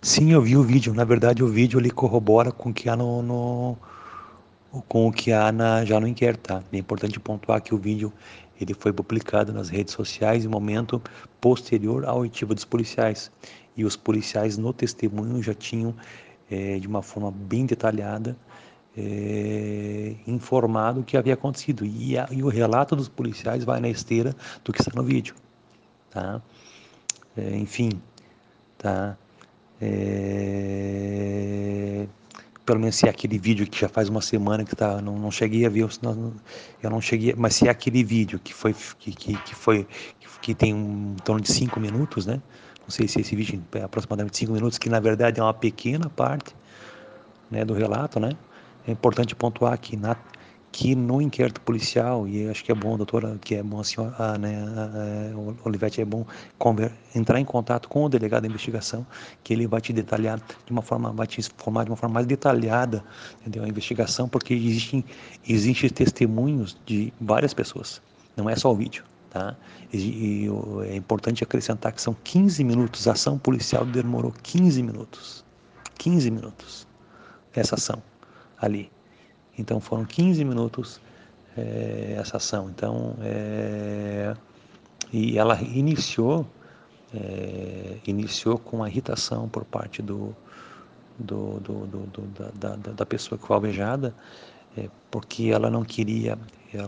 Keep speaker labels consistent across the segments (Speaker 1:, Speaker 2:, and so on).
Speaker 1: Sim, eu vi o vídeo. Na verdade, o vídeo ele corrobora com o que há com o que há já no inquérito, tá? É importante pontuar que o vídeo ele foi publicado nas redes sociais em momento posterior à oitiva dos policiais. E os policiais no testemunho já tinham, de uma forma bem detalhada, informado o que havia acontecido. E o relato dos policiais vai na esteira do que está no vídeo, tá? Enfim, tá? É, Pelo menos se é aquele vídeo que já faz uma semana que tá, não cheguei a ver, eu não cheguei, mas se é aquele vídeo que tem em torno de 5 minutos, né? Não sei se esse vídeo é aproximadamente 5 minutos, que na verdade é uma pequena parte, né, do relato, né? É importante pontuar que no inquérito policial, e acho que é bom, doutora, que é bom a senhora, né, Olivete, é bom entrar em contato com o delegado da investigação, que ele vai te detalhar de uma forma, vai te informar de uma forma mais detalhada, entendeu? A investigação, porque existem testemunhos de várias pessoas, não é só o vídeo, tá? É importante acrescentar que são 15 minutos, a ação policial demorou 15 minutos, 15 minutos, essa ação ali. Então foram 15 minutos essa ação. Então, e ela iniciou com a irritação por parte da pessoa que foi alvejada, porque ela não queria,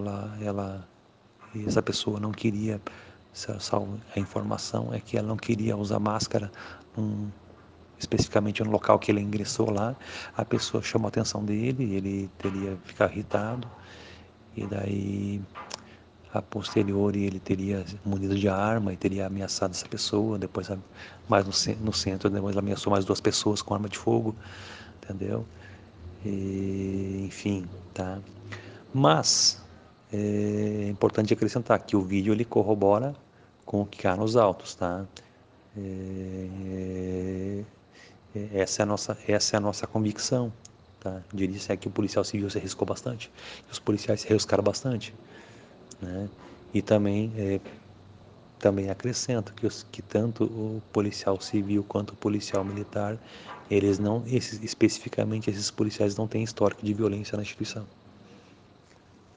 Speaker 1: essa pessoa não queria, a informação é que ela não queria usar máscara especificamente no local que ele ingressou lá. A pessoa chamou a atenção dele, ele teria ficado irritado, e daí a posteriori ele teria munido de arma e teria ameaçado essa pessoa, depois mais no centro, depois ameaçou mais 2 pessoas com arma de fogo, entendeu? E, enfim, tá? Mas é importante acrescentar que o vídeo ele corrobora com o que há nos autos, tá? Essa é a nossa convicção, tá? Diria que o policial civil se arriscou bastante, os policiais se arriscaram bastante, né? E também acrescento que tanto o policial civil quanto o policial militar, eles não, especificamente esses policiais não têm histórico de violência na instituição.